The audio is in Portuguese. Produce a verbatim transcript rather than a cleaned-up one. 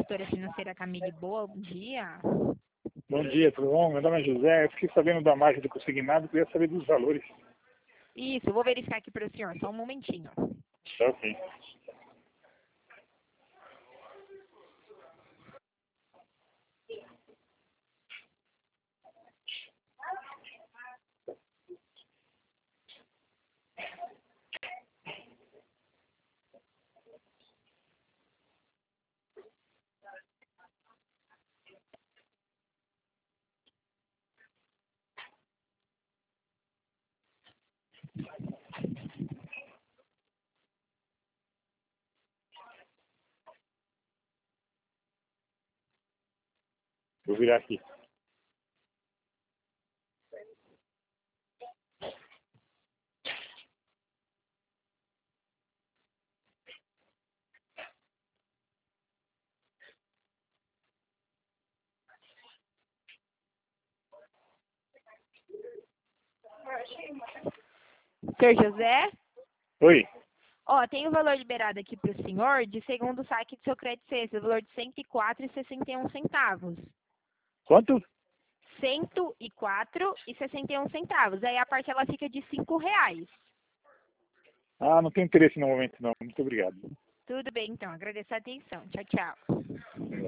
consultora financeira Camille Boa, bom dia. Bom dia, tudo bom? Meu nome é José, eu fiquei sabendo da margem do consignado, queria saber dos valores. Isso, eu vou verificar aqui para o senhor, só um momentinho. Tá ok. Vou virar aqui. Senhor José? Oi, Ó, tem o valor liberado aqui para o senhor de segundo saque do seu crédito sexta, o valor de cento e quatro reais e sessenta e um centavos. quanto? cento e quatro reais e sessenta e um centavos. Aí a parcela fica de cinco reais. Ah, não tenho interesse no momento não, muito obrigado. Tudo bem, então. Agradeço a atenção. Tchau, tchau.